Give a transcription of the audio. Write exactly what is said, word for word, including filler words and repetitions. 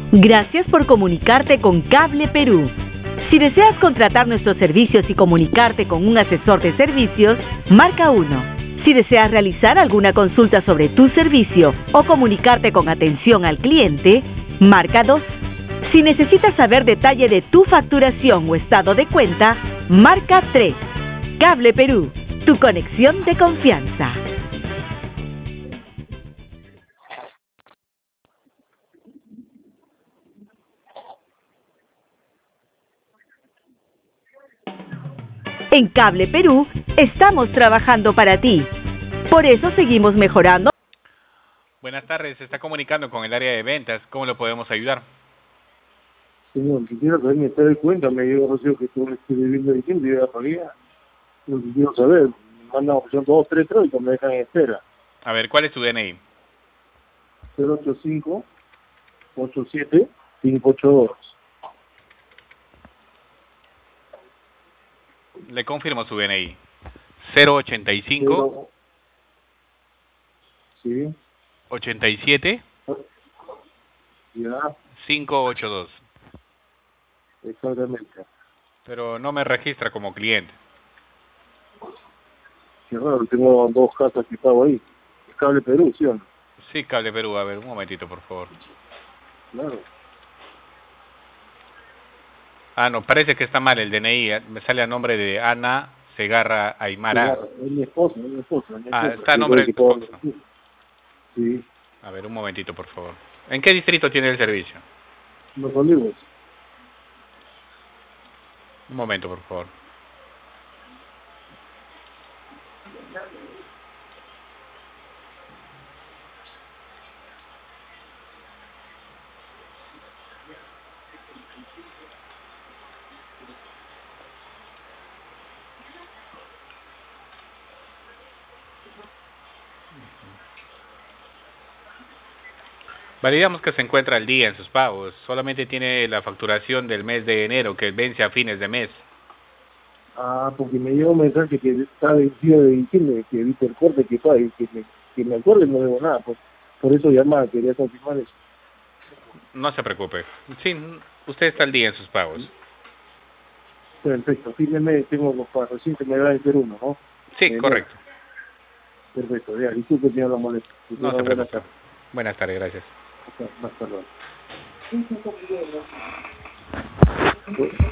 Gracias por comunicarte con Cable Perú. Si deseas contratar nuestros servicios y comunicarte con un asesor de servicios, marca uno. Si deseas realizar alguna consulta sobre tu servicio o comunicarte con atención al cliente, marca dos. Si necesitas saber detalle de tu facturación o estado de cuenta, marca tres. Cable Perú, tu conexión de confianza. En Cable Perú estamos trabajando para ti. Por eso seguimos mejorando. Buenas tardes, se está comunicando con el área de ventas. ¿Cómo lo podemos ayudar? Señor, quisiera saber mi estado de cuenta. Me llegó Rocío que tú estoy viviendo diciembre y de la realidad. Lo que quiero saber, me mandan opción dos, tres, tres y me dejan en espera. A ver, ¿cuál es tu D N I? cero ocho cinco, ocho siete, cinco ocho dos. Le confirmo su D N I. cero ochenta y cinco, Sí. ochenta y siete, Ya, cinco ocho dos. exactamente. Pero no me registra como cliente. Qué raro, tengo dos casas que pago ahí. Es Cable Perú, ¿sí o no? Sí, Cable Perú. A ver, un momentito, por favor. Claro. Ah, no, parece que está mal el D N I. Me sale a nombre de Ana Segarra Aymara. Claro, es mi esposa, es mi esposa. Es mi Ah, esposa. está a Sí, nombre de que tu pago- esposa. Sí, A ver, un momentito, por favor. ¿En qué distrito tiene el servicio? Los Olivos. Un momento, por favor. Validamos que se encuentra al día en sus pagos. Solamente tiene la facturación del mes de enero, que vence a fines de mes. Ah, porque me llegó un mensaje que está vencido de diciembre, que evite el corte, que pague, que me, que me acuerde, no debo nada. Pues, por eso llamaba, quería confirmar eso. No se preocupe. Sí, usted está al día en sus pagos. Perfecto, fin de mes tengo los pagos, recién se me va a vencer uno, ¿no? Sí, Eh, correcto. Perfecto, ya, disculpe señor la molestia. Que No tenga se buena preocupe. Buenas tardes, gracias. tarde. Hasta luego.